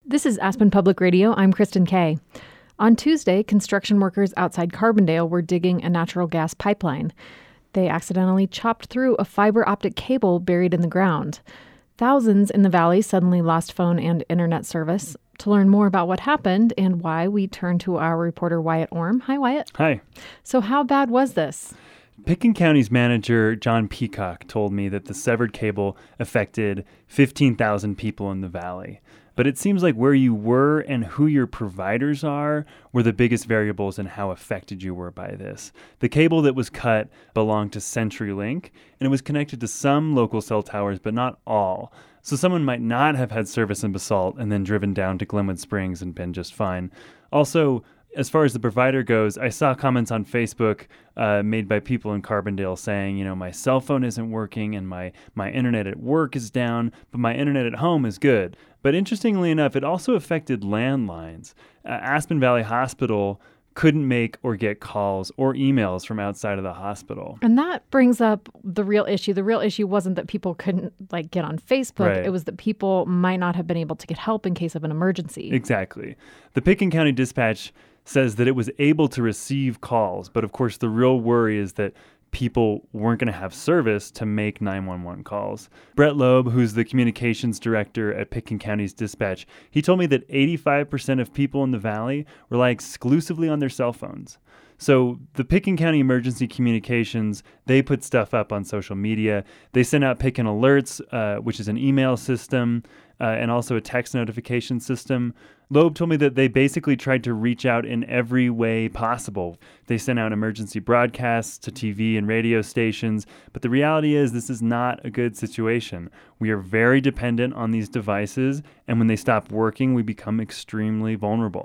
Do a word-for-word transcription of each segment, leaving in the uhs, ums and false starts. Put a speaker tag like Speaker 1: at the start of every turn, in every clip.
Speaker 1: This is Aspen Public Radio. I'm Kristen Kay. On Tuesday, construction workers outside Carbondale were digging a natural gas pipeline. They accidentally chopped through a fiber optic cable buried in the ground. Thousands in the valley suddenly lost phone and internet service. To learn more about what happened and why, we turn to our reporter Wyatt Orm. Hi, Wyatt.
Speaker 2: Hi.
Speaker 1: So how bad was this?
Speaker 2: Pitkin County's manager, John Peacock, told me that the severed cable affected fifteen thousand people in the valley. But it seems like where you were and who your providers are were the biggest variables in how affected you were by this. The cable that was cut belonged to CenturyLink, and it was connected to some local cell towers, but not all. So someone might not have had service in Basalt and then driven down to Glenwood Springs and been just fine. Also, as far as the provider goes, I saw comments on Facebook uh, made by people in Carbondale saying, you know, my cell phone isn't working and my, my internet at work is down, but my internet at home is good. But interestingly enough, it also affected landlines. Uh, Aspen Valley Hospital couldn't make or get calls or emails from outside of the hospital.
Speaker 1: And that brings up the real issue. The real issue wasn't that people couldn't like get on Facebook.
Speaker 2: Right.
Speaker 1: It was that people might not have been able to get help in case of an emergency.
Speaker 2: Exactly. The Pitkin County Dispatch says that it was able to receive calls, but of course the real worry is that people weren't going to have service to make nine one one calls. Brett Loeb, who's the communications director at Pitkin County's dispatch, he told me that eighty-five percent of people in the valley rely exclusively on their cell phones. So the Pitkin County Emergency Communications, they put stuff up on social media. They send out Pitkin Alerts, uh, which is an email system, uh, and also a text notification system. Loeb told me that they basically tried to reach out in every way possible. They sent out emergency broadcasts to T V and radio stations, but the reality is this is not a good situation. We are very dependent on these devices, and when they stop working, we become extremely vulnerable.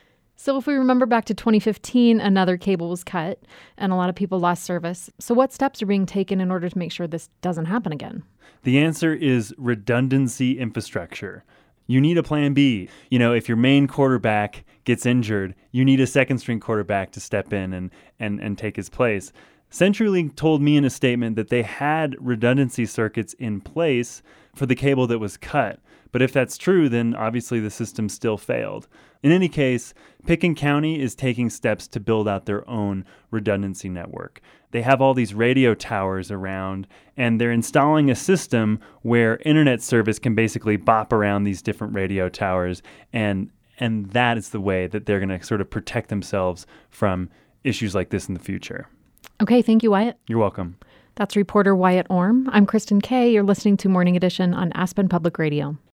Speaker 1: So if we remember back to twenty fifteen, another cable was cut and a lot of people lost service. So what steps are being taken in order to make sure this doesn't happen again?
Speaker 2: The answer is redundancy infrastructure. You need a plan B. You know, if your main quarterback gets injured, you need a second string quarterback to step in and, and, and take his place. CenturyLink told me in a statement that they had redundancy circuits in place for the cable that was cut. But if that's true, then obviously the system still failed. In any case, Pitkin County is taking steps to build out their own redundancy network. They have all these radio towers around, and they're installing a system where internet service can basically bop around these different radio towers, and and that is the way that they're going to sort of protect themselves from issues like this in the future.
Speaker 1: Okay, thank you, Wyatt.
Speaker 2: You're welcome.
Speaker 1: That's reporter Wyatt Orm. I'm Kristen Kay. You're listening to Morning Edition on Aspen Public Radio.